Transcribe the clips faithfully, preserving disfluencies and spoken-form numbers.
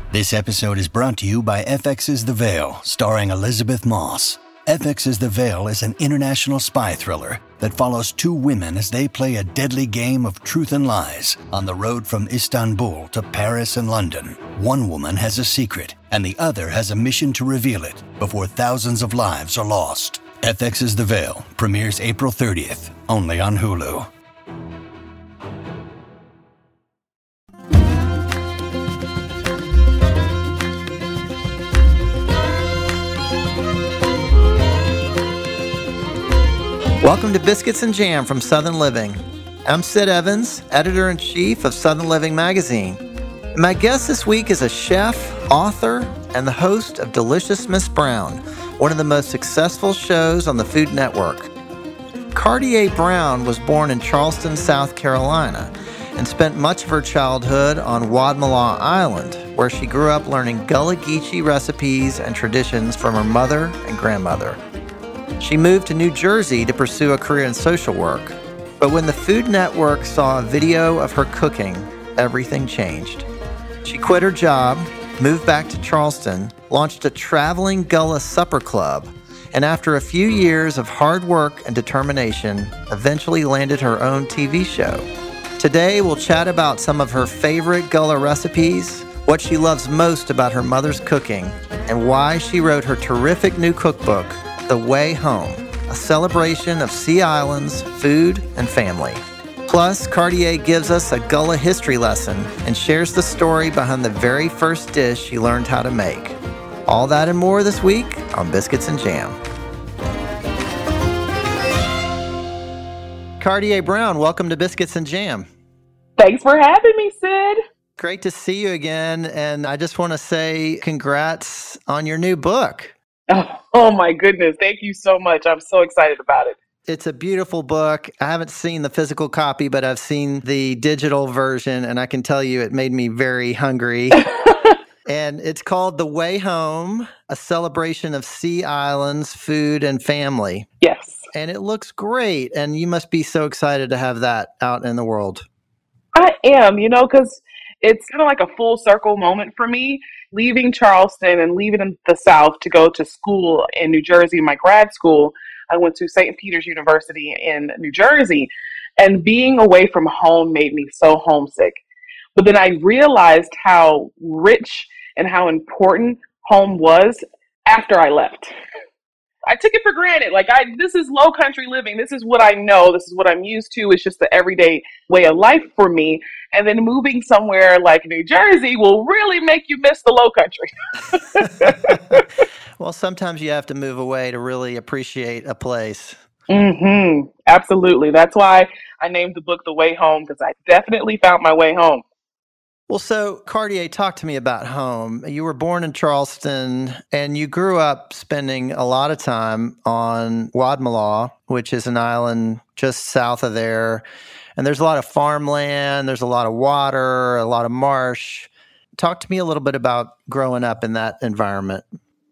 This episode is brought to you by F X's The Veil, starring Elizabeth Moss. F X's The Veil is an international spy thriller that follows two women as they play a deadly game of truth and lies on the road from Istanbul to Paris and London. One woman has a secret, and the other has a mission to reveal it before thousands of lives are lost. F X's The Veil premieres April thirtieth, only on Hulu. Welcome to Biscuits and Jam from Southern Living. I'm Sid Evans, editor-in-chief of Southern Living magazine. My guest this week is a chef, author, and the host of Delicious Miss Brown, one of the most successful shows on the Food Network. Cartier Brown was born in Charleston, South Carolina, and spent much of her childhood on Wadmalaw Island, where she grew up learning Gullah Geechee recipes and traditions from her mother and grandmother. She moved to New Jersey to pursue a career in social work. But when the Food Network saw a video of her cooking, everything changed. She quit her job, moved back to Charleston, launched a traveling Gullah supper club, and after a few years of hard work and determination, eventually landed her own T V show. Today, we'll chat about some of her favorite Gullah recipes, what she loves most about her mother's cooking, and why she wrote her terrific new cookbook, The Way Home, a celebration of Sea Island's food and family. Plus, Cartier gives us a Gullah history lesson and shares the story behind the very first dish she learned how to make. All that and more this week on Biscuits and Jam. Cartier Brown, welcome to Biscuits and Jam. Thanks for having me, Sid. Great to see you again, and I just want to say congrats on your new book. Oh, oh my goodness. Thank you so much. I'm so excited about it. It's a beautiful book. I haven't seen the physical copy, but I've seen the digital version, and I can tell you it made me very hungry. And it's called The Way Home, a celebration of Sea Island's food and family. Yes. And it looks great, and you must be so excited to have that out in the world. I am, you know, because it's kind of like a full circle moment for me. Leaving Charleston and leaving the South to go to school in New Jersey, my grad school, I went to Saint Peter's University in New Jersey, and being away from home made me so homesick. But then I realized how rich and how important home was after I left. I took it for granted. Like, I, this is low country living. This is what I know. This is what I'm used to. It's just the everyday way of life for me. And then moving somewhere like New Jersey will really make you miss the low country. Well, sometimes you have to move away to really appreciate a place. Mm-hmm. Absolutely. That's why I named the book The Way Home, because I definitely found my way home. Well, so Cartier, talk to me about home. You were born in Charleston, and you grew up spending a lot of time on Wadmalaw, which is an island just south of there. And there's a lot of farmland, there's a lot of water, a lot of marsh. Talk to me a little bit about growing up in that environment.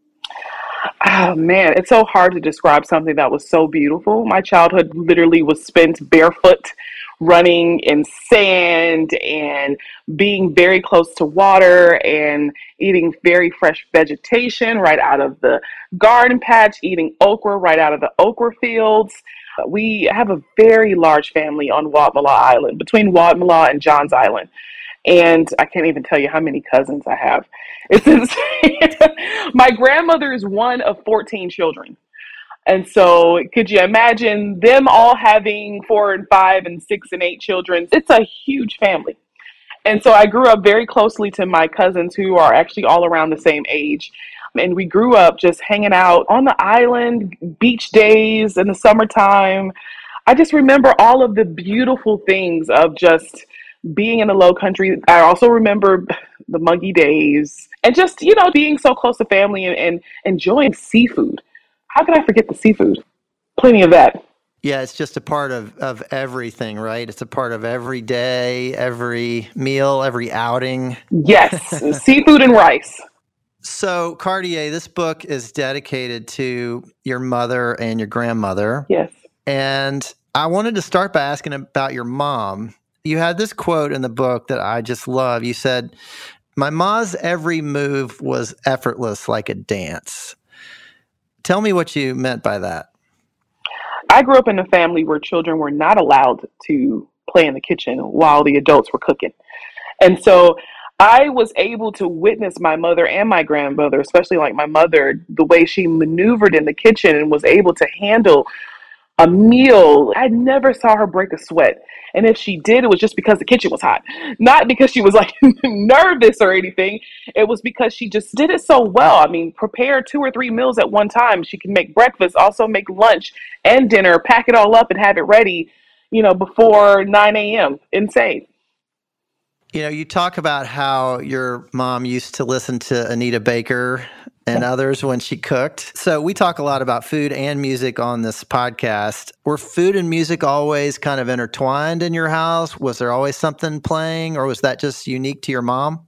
Oh, man, it's so hard to describe something that was so beautiful. My childhood literally was spent barefoot, running in sand and being very close to water and eating very fresh vegetation right out of the garden patch, eating okra right out of the okra fields. We have a very large family on Wadmalaw Island, between Wadmalaw and Johns Island. And I can't even tell you how many cousins I have. It's insane. My grandmother is one of fourteen children. And so could you imagine them all having four and five and six and eight children? It's a huge family. And so I grew up very closely to my cousins who are actually all around the same age. And we grew up just hanging out on the island, beach days in the summertime. I just remember all of the beautiful things of just being in the low country. I also remember the muggy days and just, you know, being so close to family and, and enjoying seafood. How could I forget the seafood? Plenty of that. Yeah, it's just a part of, of everything, right? It's a part of every day, every meal, every outing. Yes, seafood and rice. So, Cartier, this book is dedicated to your mother and your grandmother. Yes. And I wanted to start by asking about your mom. You had this quote in the book that I just love. You said, My ma's every move was effortless like a dance. Tell me what you meant by that. I grew up in a family where children were not allowed to play in the kitchen while the adults were cooking. And so I was able to witness my mother and my grandmother, especially like my mother, the way she maneuvered in the kitchen and was able to handle a meal. I never saw her break a sweat. And if she did, it was just because the kitchen was hot. Not because she was like nervous or anything. It was because she just did it so well. I mean, prepare two or three meals at one time. She can make breakfast, also make lunch and dinner, pack it all up and have it ready, you know, before nine a.m. Insane. You know, you talk about how your mom used to listen to Anita Baker and others when she cooked. So we talk a lot about food and music on this podcast. Were food and music always kind of intertwined in your house? Was there always something playing, or was that just unique to your mom?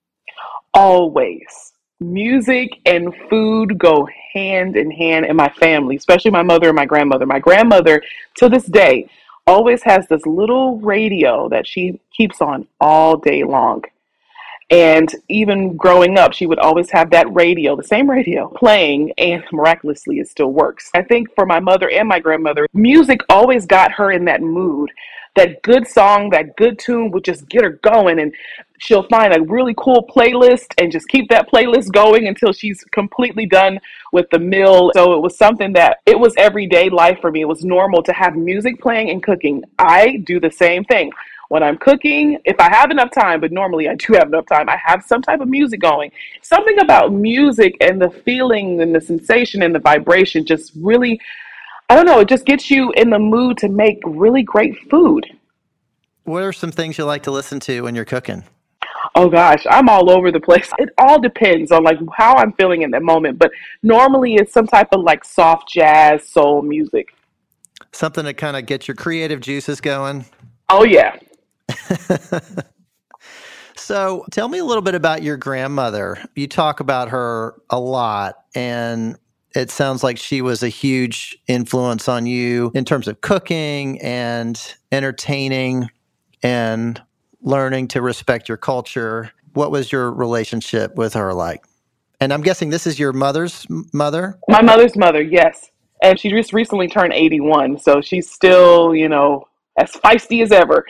Always. Music and food go hand in hand in my family, especially my mother and my grandmother. My grandmother, to this day, always has this little radio that she keeps on all day long. And even growing up, she would always have that radio, the same radio, playing, and miraculously it still works. I think for my mother and my grandmother, music always got her in that mood. That good song, that good tune would just get her going, and she'll find a really cool playlist and just keep that playlist going until she's completely done with the meal. So it was something that it was everyday life for me. It was normal to have music playing and cooking. I do the same thing. When I'm cooking, if I have enough time, but normally I do have enough time, I have some type of music going. Something about music and the feeling and the sensation and the vibration just really, I don't know, it just gets you in the mood to make really great food. What are some things you like to listen to when you're cooking? Oh gosh, I'm all over the place. It all depends on like how I'm feeling in that moment, but normally it's some type of like soft jazz, soul music. Something to kind of get your creative juices going? Oh yeah. So tell me a little bit about your grandmother. You talk about her a lot, and it sounds like she was a huge influence on you in terms of cooking and entertaining and learning to respect your culture. What was your relationship with her like? And I'm guessing this is your mother's mother? My mother's mother, yes. And she just recently turned eighty-one, so she's still, you know, as feisty as ever,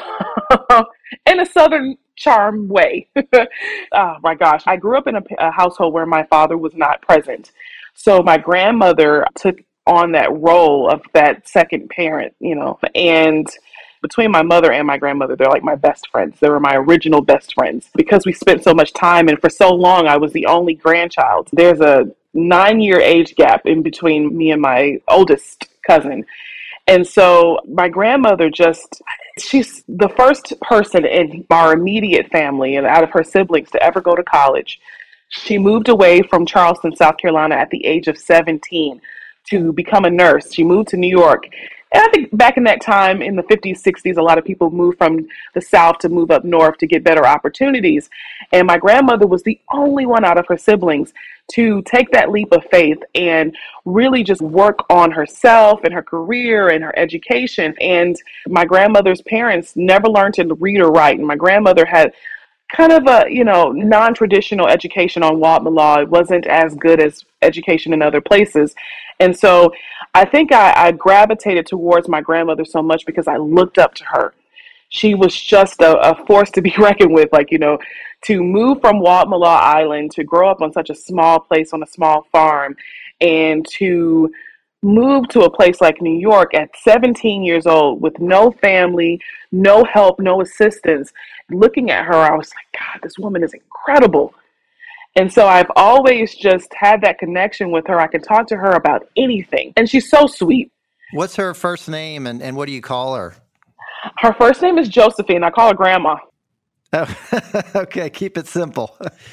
in a Southern charm way. Oh my gosh. I grew up in a, a household where my father was not present. So my grandmother took on that role of that second parent, you know, and between my mother and my grandmother, they're like my best friends. They were my original best friends because we spent so much time, and for so long, I was the only grandchild. There's a nine year age gap in between me and my oldest cousin. And so my grandmother just, she's the first person in our immediate family and out of her siblings to ever go to college. She moved away from Charleston, South Carolina at the age of seventeen to become a nurse. She moved to New York. And I think back in that time, in the fifties, sixties, a lot of people moved from the South to move up north to get better opportunities. And my grandmother was the only one out of her siblings to take that leap of faith and really just work on herself and her career and her education. And my grandmother's parents never learned to read or write. And my grandmother had kind of a, you know, non-traditional education on Guatemala. It wasn't as good as education in other places. And so I think I, I gravitated towards my grandmother so much because I looked up to her. She was just a, a force to be reckoned with, like, you know, to move from Guatemala Island, to grow up on such a small place on a small farm, and to move to a place like New York at seventeen years old with no family, no help, no assistance. Looking at her, I was like, God, this woman is incredible. And so I've always just had that connection with her. I can talk to her about anything. And she's so sweet. What's her first name, and, and what do you call her? Her first name is Josephine. I call her Grandma. Oh, okay, keep it simple.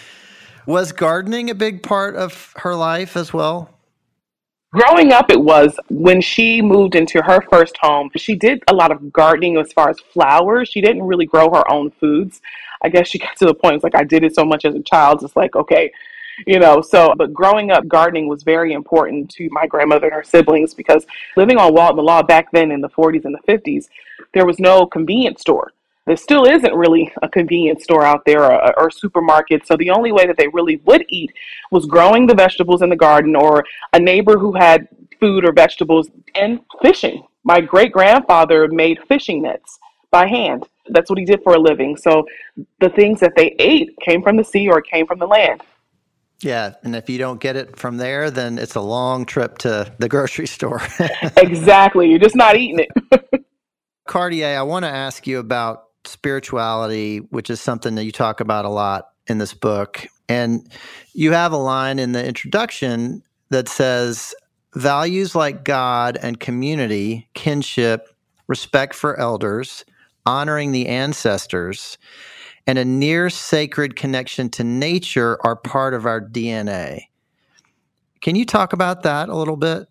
Was gardening a big part of her life as well? Growing up, it was. When she moved into her first home, she did a lot of gardening as far as flowers. She didn't really grow her own foods. I guess she got to the point, it's like, I did it so much as a child, it's like, okay, you know, so, but growing up, gardening was very important to my grandmother and her siblings, because living on Guatemala back then in the forties and the fifties, there was no convenience store. There still isn't really a convenience store out there or, or supermarket. So the only way that they really would eat was growing the vegetables in the garden, or a neighbor who had food or vegetables, and fishing. My great grandfather made fishing nets by hand. That's what he did for a living. So the things that they ate came from the sea or came from the land. Yeah, and if you don't get it from there, then it's a long trip to the grocery store. Exactly. You're just not eating it. Cartier, I want to ask you about spirituality, which is something that you talk about a lot in this book. And you have a line in the introduction that says, values like God and community, kinship, respect for elders, honoring the ancestors, and a near sacred connection to nature are part of our D N A. Can you talk about that a little bit?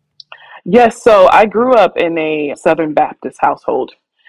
Yes. So I grew up in a Southern Baptist household,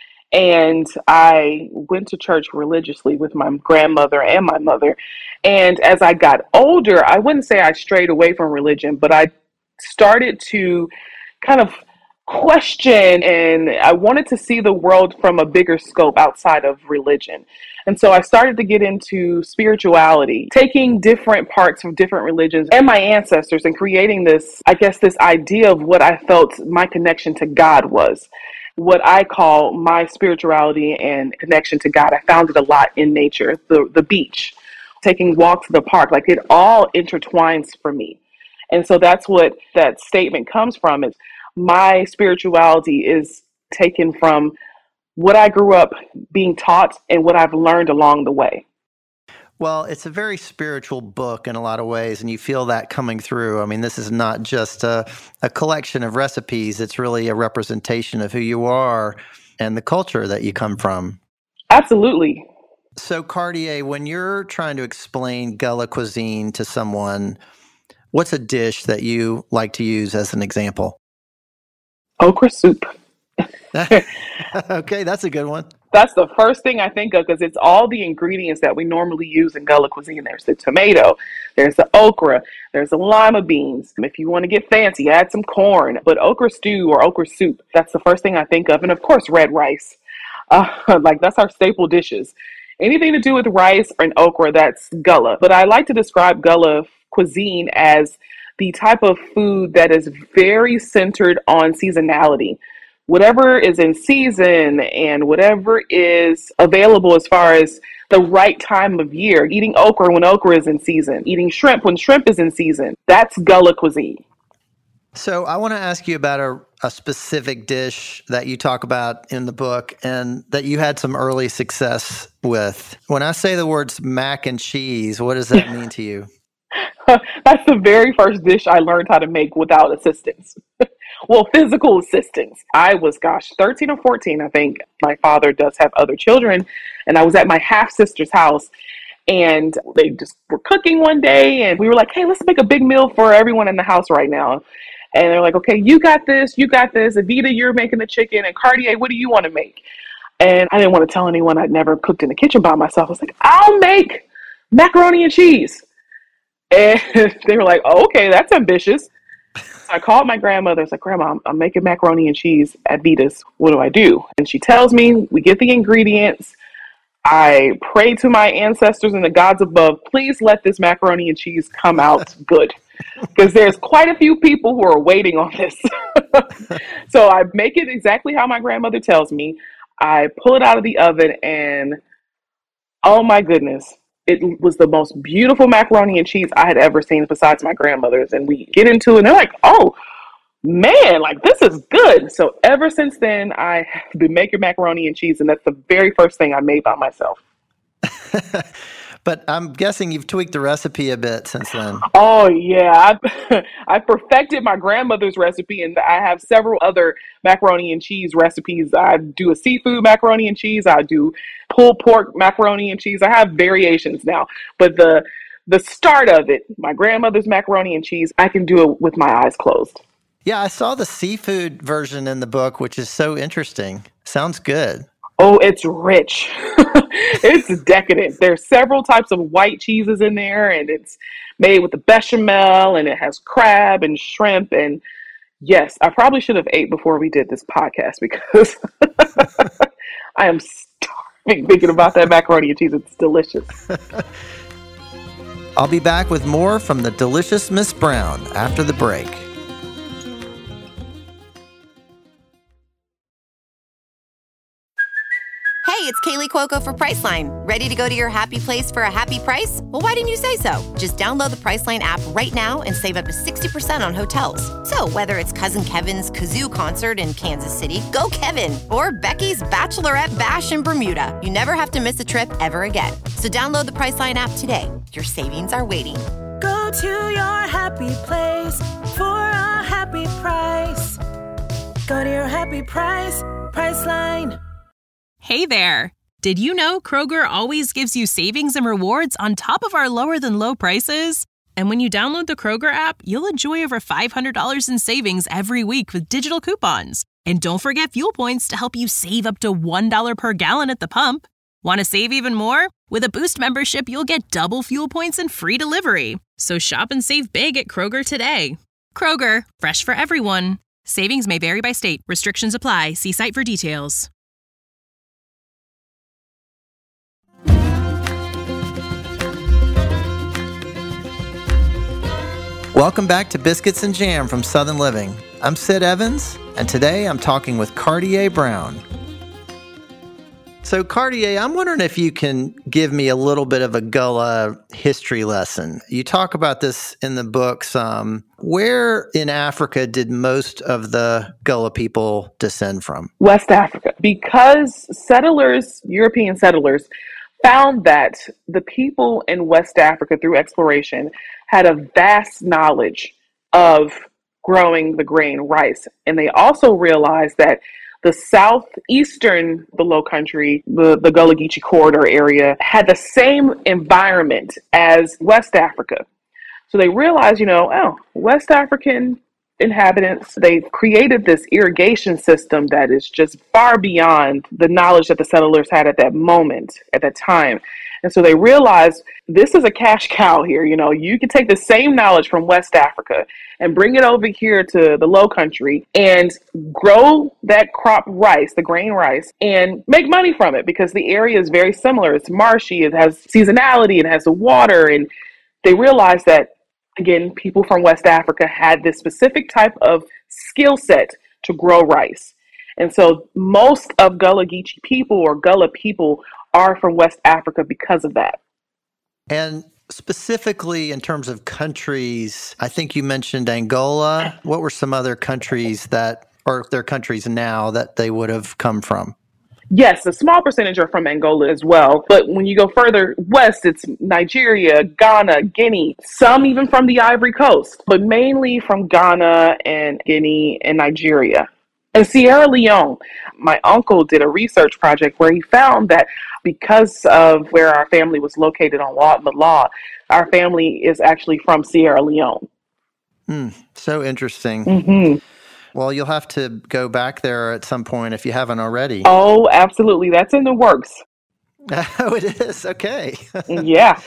and I went to church religiously with my grandmother and my mother. And as I got older, I wouldn't say I strayed away from religion, but I started to kind of question, and I wanted to see the world from a bigger scope outside of religion. And so I started to get into spirituality, taking different parts of different religions and my ancestors and creating this, I guess, this idea of what I felt my connection to God was. What I call my spirituality and connection to God. I found it a lot in nature, the, the beach, taking walks in the park, like it all intertwines for me. And so that's what that statement comes from, is my spirituality is taken from what I grew up being taught and what I've learned along the way. Well, it's a very spiritual book in a lot of ways, and you feel that coming through. I mean, this is not just a, a collection of recipes. It's really a representation of who you are and the culture that you come from. Absolutely. So, Cartier, when you're trying to explain Gullah cuisine to someone, what's a dish that you like to use as an example? Okra soup. Okay, that's a good one. That's the first thing I think of, because it's all the ingredients that we normally use in Gullah cuisine. There's the tomato, there's the okra, there's the lima beans. If you want to get fancy, add some corn. But okra stew or okra soup, that's the first thing I think of. And of course, red rice. Uh, like that's our staple dishes. Anything to do with rice and okra, that's Gullah. But I like to describe Gullah cuisine as the type of food that is very centered on seasonality. Whatever is in season and whatever is available as far as the right time of year. Eating okra when okra is in season. Eating shrimp when shrimp is in season. That's Gullah cuisine. So I want to ask you about a, a specific dish that you talk about in the book and that you had some early success with. When I say the words mac and cheese, what does that mean to you? That's the very first dish I learned how to make without assistance. Well, physical assistance. I was, gosh, thirteen or fourteen, I think. My father does have other children. And I was at my half-sister's house. And they just were cooking one day. And we were like, hey, let's make a big meal for everyone in the house right now. And they're like, okay, you got this. You got this. Evita, you're making the chicken. And Cartier, what do you want to make? And I didn't want to tell anyone I'd never cooked in the kitchen by myself. I was like, I'll make macaroni and cheese. And they were like, oh, okay, that's ambitious. So I called my grandmother. I was like, Grandma, I'm, I'm making macaroni and cheese at Vita's. What do I do? And she tells me, we get the ingredients. I pray to my ancestors and the gods above, please let this macaroni and cheese come out good. Because there's quite a few people who are waiting on this. So I make it exactly how my grandmother tells me. I pull it out of the oven and, oh my goodness. It was the most beautiful macaroni and cheese I had ever seen besides my grandmother's. And we get into it and they're like, oh, man, like this is good. So ever since then, I have been making macaroni and cheese. And that's the very first thing I made by myself. But I'm guessing you've tweaked the recipe a bit since then. Oh, yeah. I, I perfected my grandmother's recipe, and I have several other macaroni and cheese recipes. I do a seafood macaroni and cheese. I do pulled pork macaroni and cheese. I have variations now. But the the start of it, my grandmother's macaroni and cheese, I can do it with my eyes closed. Yeah, I saw the seafood version in the book, which is so interesting. Sounds good. Oh, it's rich. It's decadent. There's several types of white cheeses in there, and it's made with the bechamel, and it has crab and shrimp. And yes, I probably should have ate before we did this podcast because I am starving. Thinking about that macaroni and cheese, it's delicious. I'll be back with more from the delicious Miss Brown after the break. Hey, it's Kaylee Cuoco for Priceline. Ready to go to your happy place for a happy price? Well, why didn't you say so? Just download the Priceline app right now and save up to sixty percent on hotels. So whether it's Cousin Kevin's Kazoo Concert in Kansas City, go Kevin, or Becky's Bachelorette Bash in Bermuda, you never have to miss a trip ever again. So download the Priceline app today. Your savings are waiting. Go to your happy place for a happy price. Go to your happy price, Priceline. Hey there! Did you know Kroger always gives you savings and rewards on top of our lower-than-low prices? And when you download the Kroger app, you'll enjoy over five hundred dollars in savings every week with digital coupons. And don't forget fuel points to help you save up to one dollar per gallon at the pump. Want to save even more? With a Boost membership, you'll get double fuel points and free delivery. So shop and save big at Kroger today. Kroger, fresh for everyone. Savings may vary by state. Restrictions apply. See site for details. Welcome back to Biscuits and Jam from Southern Living. I'm Sid Evans, and today I'm talking with Cartier Brown. So Cartier, I'm wondering if you can give me a little bit of a Gullah history lesson. You talk about this in the book some. Where in Africa did most of the Gullah people descend from? West Africa. Because settlers, European settlers, found that the people in West Africa through exploration had a vast knowledge of growing the grain rice. And they also realized that the southeastern, the low country, the, the Gullah Geechee corridor area had the same environment as West Africa. So they realized, you know, oh, West African inhabitants, they've created this irrigation system that is just far beyond the knowledge that the settlers had at that moment, at that time. And so they realized this is a cash cow here. You know, you can take the same knowledge from West Africa and bring it over here to the low country and grow that crop rice, the grain rice, and make money from it because the area is very similar. It's marshy, it has seasonality, it has the water. And they realized that, again, people from West Africa had this specific type of skill set to grow rice. And so most of Gullah Geechee people or Gullah people are from West Africa because of that. And specifically in terms of countries, I think you mentioned Angola. What were some other countries that, or if they're countries now, that they would have come from? Yes, a small percentage are from Angola as well. But when you go further west, it's Nigeria, Ghana, Guinea, some even from the Ivory Coast, but mainly from Ghana and Guinea and Nigeria. And Sierra Leone, my uncle did a research project where he found that because of where our family was located on Walton Law, our family is actually from Sierra Leone. Mm, so interesting. Mm-hmm. Well, you'll have to go back there at some point if you haven't already. Oh, absolutely. That's in the works. Oh, it is? Okay. Yeah.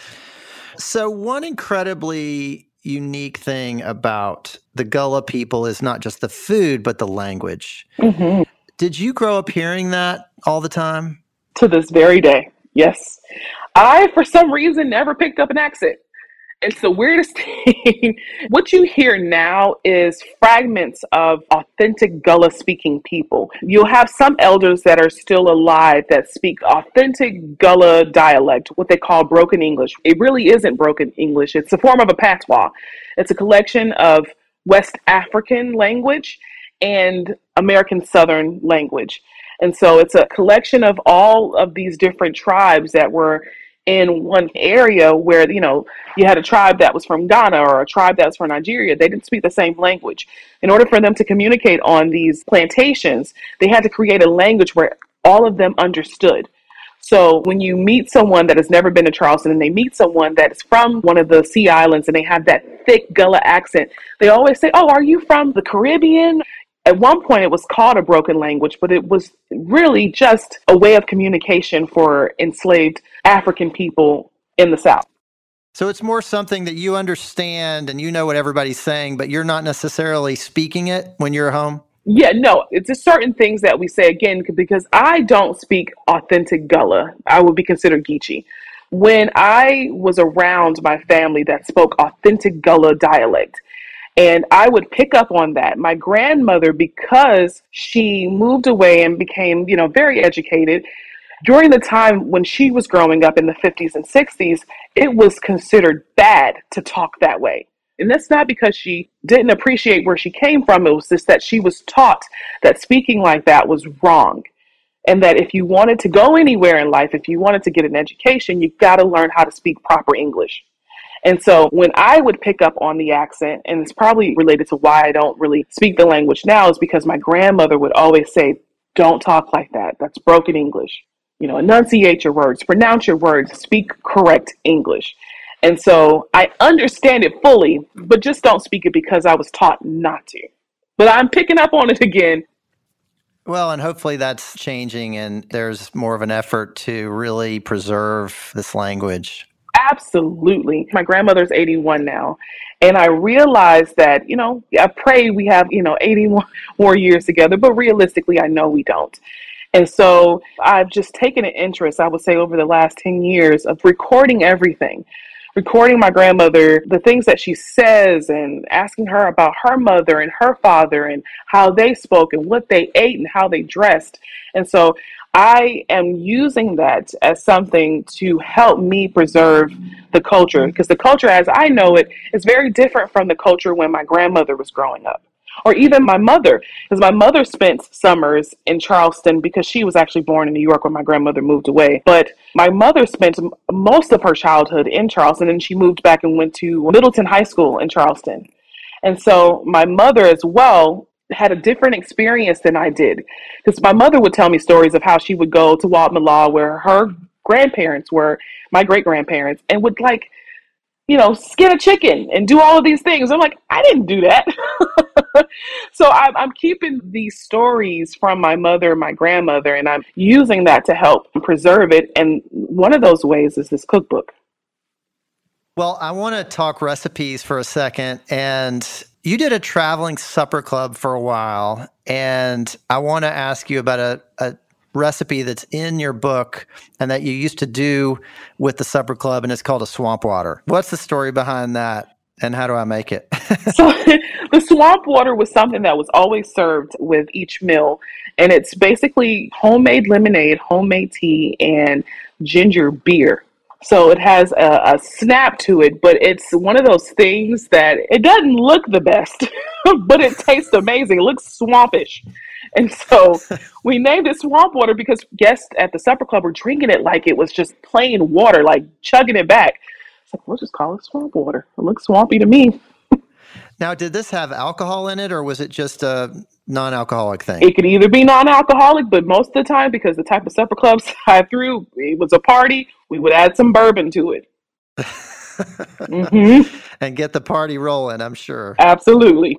So one incredibly unique thing about the Gullah people is not just the food, but the language. Mm-hmm. Did you grow up hearing that all the time? To this very day, yes. I, for some reason, never picked up an accent. It's the weirdest thing. What you hear now is fragments of authentic Gullah-speaking people. You'll have some elders that are still alive that speak authentic Gullah dialect, what they call broken English. It really isn't broken English. It's a form of a patois. It's a collection of West African language and American Southern language. And so it's a collection of all of these different tribes that were in one area where, you know, you had a tribe that was from Ghana or a tribe that was from Nigeria. They didn't speak the same language. In order for them to communicate on these plantations, they had to create a language where all of them understood. So when you meet someone that has never been to Charleston and they meet someone that is from one of the Sea Islands and they have that thick Gullah accent, they always say, "Oh, are you from the Caribbean?" At one point, it was called a broken language, but it was really just a way of communication for enslaved African people in the South. So it's more something that you understand and you know what everybody's saying, but you're not necessarily speaking it when you're home? Yeah, no, it's just certain things that we say again because I don't speak authentic Gullah. I would be considered Geechee. When I was around my family that spoke authentic Gullah dialect, and I would pick up on that. My grandmother, because she moved away and became, you know, very educated, during the time when she was growing up in the fifties and sixties, it was considered bad to talk that way. And that's not because she didn't appreciate where she came from. It was just that she was taught that speaking like that was wrong. And that if you wanted to go anywhere in life, if you wanted to get an education, you got to learn how to speak proper English. And so when I would pick up on the accent, and it's probably related to why I don't really speak the language now, is because my grandmother would always say, don't talk like that. That's broken English. You know, enunciate your words, pronounce your words, speak correct English. And so I understand it fully, but just don't speak it because I was taught not to. But I'm picking up on it again. Well, and hopefully that's changing and there's more of an effort to really preserve this language. Absolutely. My grandmother's eighty-one now. And I realized that, you know, I pray we have, you know, eighty-one more years together, but realistically, I know we don't. And so I've just taken an interest, I would say, over the last ten years of recording everything. Recording my grandmother, the things that she says, and asking her about her mother and her father and how they spoke and what they ate and how they dressed. And so I am using that as something to help me preserve the culture, because the culture as I know it is very different from the culture when my grandmother was growing up. Or even my mother, because my mother spent summers in Charleston because she was actually born in New York when my grandmother moved away. But my mother spent m- most of her childhood in Charleston, and she moved back and went to Middleton High School in Charleston. And so my mother as well had a different experience than I did, because my mother would tell me stories of how she would go to Wadmalaw where her grandparents were, my great-grandparents, and would like, you know, skin a chicken and do all of these things. I'm like, I didn't do that. So I'm, I'm keeping these stories from my mother and my grandmother, and I'm using that to help preserve it. And one of those ways is this cookbook. Well, I want to talk recipes for a second. And you did a traveling supper club for a while. And I want to ask you about a, a recipe that's in your book and that you used to do with the supper club, and it's called a swamp water. What's the story behind that, and how do I make it? So the swamp water was something that was always served with each meal, and it's basically homemade lemonade, homemade tea, and ginger beer. So it has a, a snap to it, but it's one of those things that it doesn't look the best, but it tastes amazing. It looks swampish. And so we named it swamp water because guests at the supper club were drinking it like it was just plain water, like chugging it back. It's like, we'll just call it swamp water. It looks swampy to me. Now, did this have alcohol in it, or was it just a non-alcoholic thing? It could either be non-alcoholic, but most of the time, because the type of supper clubs I threw, it was a party, we would add some bourbon to it. Mm-hmm. And get the party rolling, I'm sure. Absolutely.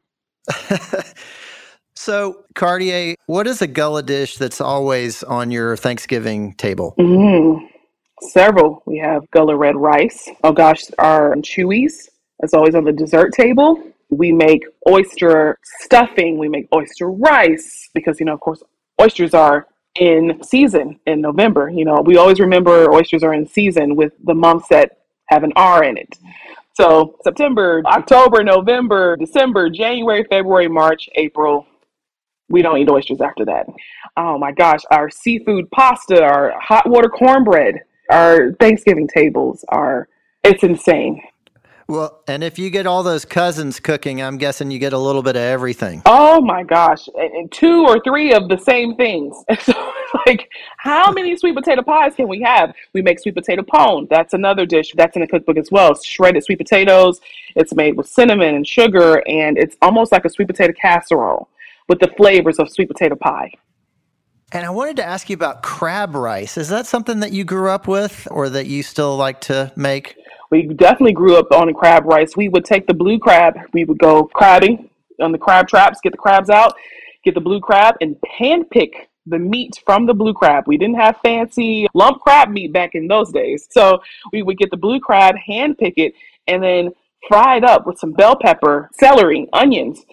So, Cartier, what is a Gullah dish that's always on your Thanksgiving table? Mm, several. We have Gullah red rice. Oh gosh, our chewies. That's always on the dessert table. We make oyster stuffing. We make oyster rice because, you know, of course, oysters are in season in November. You know, we always remember oysters are in season with the months that have an R in it. So September, October, November, December, January, February, March, April. We don't eat oysters after that. Oh my gosh, our seafood pasta, our hot water cornbread, our Thanksgiving tables are, it's insane. Well, and if you get all those cousins cooking, I'm guessing you get a little bit of everything. Oh my gosh, and two or three of the same things. So, like, how many sweet potato pies can we have? We make sweet potato pone. That's another dish that's in the cookbook as well. It's shredded sweet potatoes. It's made with cinnamon and sugar, and it's almost like a sweet potato casserole with the flavors of sweet potato pie. And I wanted to ask you about crab rice. Is that something that you grew up with or that you still like to make? We definitely grew up on crab rice. We would take the blue crab. We would go crabbing on the crab traps, get the crabs out, get the blue crab, and handpick the meat from the blue crab. We didn't have fancy lump crab meat back in those days. So we would get the blue crab, handpick it, and then fry it up with some bell pepper, celery, onions,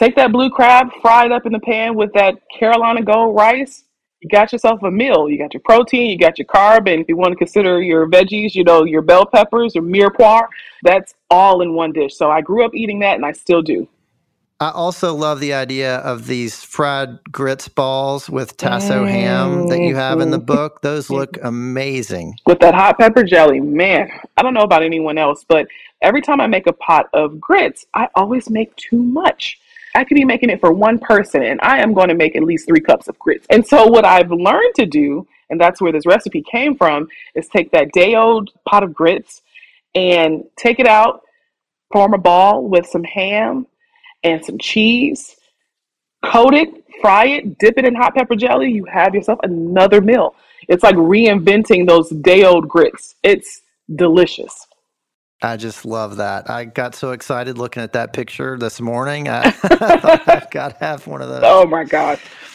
Take that blue crab, fry it up in the pan with that Carolina Gold rice. You got yourself a meal. You got your protein, you got your carb, and if you want to consider your veggies, you know, your bell peppers or mirepoix, that's all in one dish. So I grew up eating that, and I still do. I also love the idea of these fried grits balls with tasso mm. ham that you have in the book. Those look amazing. With that hot pepper jelly, man, I don't know about anyone else, but every time I make a pot of grits, I always make too much. I could be making it for one person, and I am going to make at least three cups of grits. And so what I've learned to do, and that's where this recipe came from, is take that day-old pot of grits and take it out, form a ball with some ham and some cheese, coat it, fry it, dip it in hot pepper jelly. You have yourself another meal. It's like reinventing those day-old grits. It's delicious. I just love that. I got so excited looking at that picture this morning. I, I thought I've got to have one of those. Oh, my God.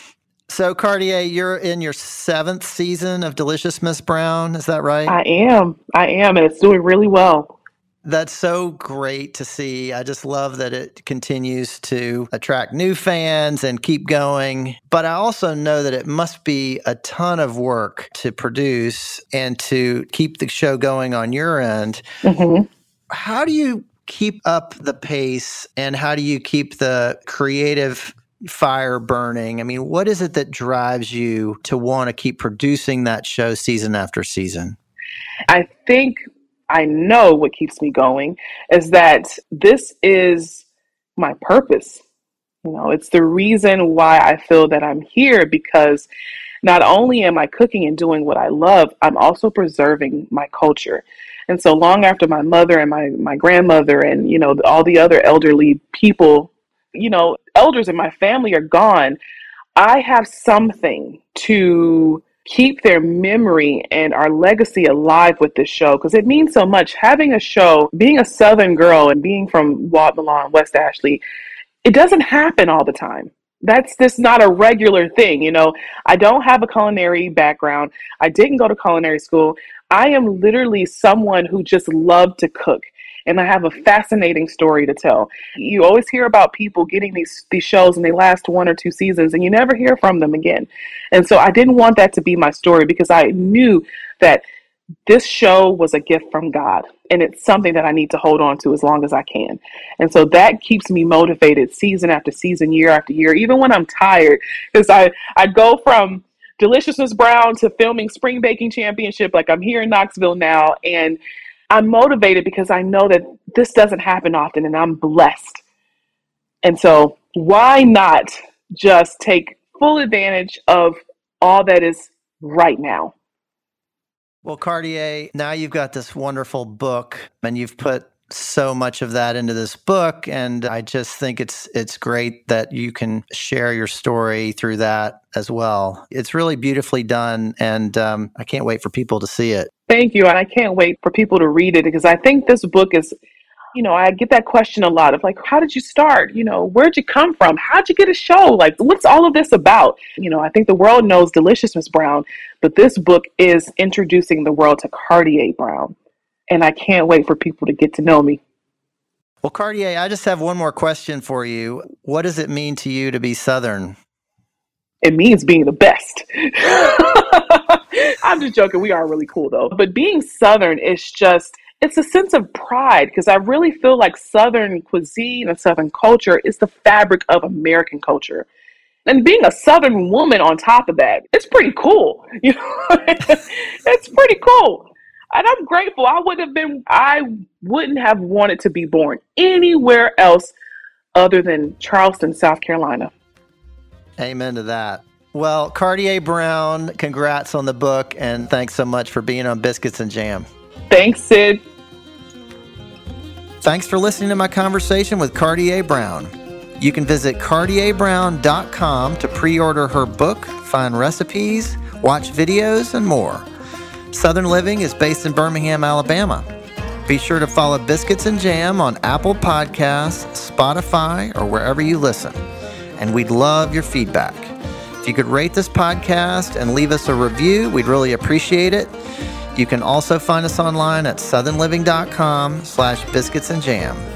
So, Cartier, you're in your seventh season of Delicious Miss Brown. Is that right? I am. I am, and it's doing really well. That's so great to see. I just love that it continues to attract new fans and keep going. But I also know that it must be a ton of work to produce and to keep the show going on your end. Mm-hmm. How do you keep up the pace, and how do you keep the creative fire burning? I mean, what is it that drives you to want to keep producing that show season after season? I think I know what keeps me going is that this is my purpose. You know, it's the reason why I feel that I'm here, because not only am I cooking and doing what I love, I'm also preserving my culture. And so long after my mother and my, my grandmother and, you know, all the other elderly people, you know, elders in my family are gone, I have something to keep their memory and our legacy alive with this show, because it means so much. Having a show, being a Southern girl and being from Walt Milan, West Ashley, it doesn't happen all the time. That's just not a regular thing. You know, I don't have a culinary background. I didn't go to culinary school. I am literally someone who just loved to cook. And I have a fascinating story to tell. You always hear about people getting these these shows and they last one or two seasons and you never hear from them again. And so I didn't want that to be my story, because I knew that this show was a gift from God, and it's something that I need to hold on to as long as I can. And so that keeps me motivated season after season, year after year, even when I'm tired, because I, I go from Delicious Miss Brown to filming Spring Baking Championship. Like, I'm here in Knoxville now, and I'm motivated because I know that this doesn't happen often, and I'm blessed. And so why not just take full advantage of all that is right now? Well, Cartier, now you've got this wonderful book, and you've put so much of that into this book, and I just think it's it's great that you can share your story through that as well. It's really beautifully done, and um, I can't wait for people to see it. Thank you, and I can't wait for people to read it, because I think this book is, you know, I get that question a lot of like, how did you start? You know, where'd you come from? How'd you get a show? Like, what's all of this about? You know, I think the world knows Delicious Miss Brown, but this book is introducing the world to Cartier Brown. And I can't wait for people to get to know me. Well, Cartier, I just have one more question for you. What does it mean to you to be Southern? It means being the best. I'm just joking. We are really cool, though. But being Southern is just, it's a sense of pride, because I really feel like Southern cuisine and Southern culture is the fabric of American culture. And being a Southern woman on top of that, it's pretty cool. You know, it's pretty cool. And I'm grateful. I would have been, I wouldn't have wanted to be born anywhere else other than Charleston, South Carolina. Amen to that. Well, Cartier Brown, congrats on the book, and thanks so much for being on Biscuits and Jam. Thanks, Sid. Thanks for listening to my conversation with Cartier Brown. You can visit cartier brown dot com to pre-order her book, find recipes, watch videos, and more. Southern Living is based in Birmingham, Alabama. Be sure to follow Biscuits and Jam on Apple Podcasts, Spotify, or wherever you listen. And we'd love your feedback. If you could rate this podcast and leave us a review, we'd really appreciate it. You can also find us online at southern living dot com slash biscuits and jam.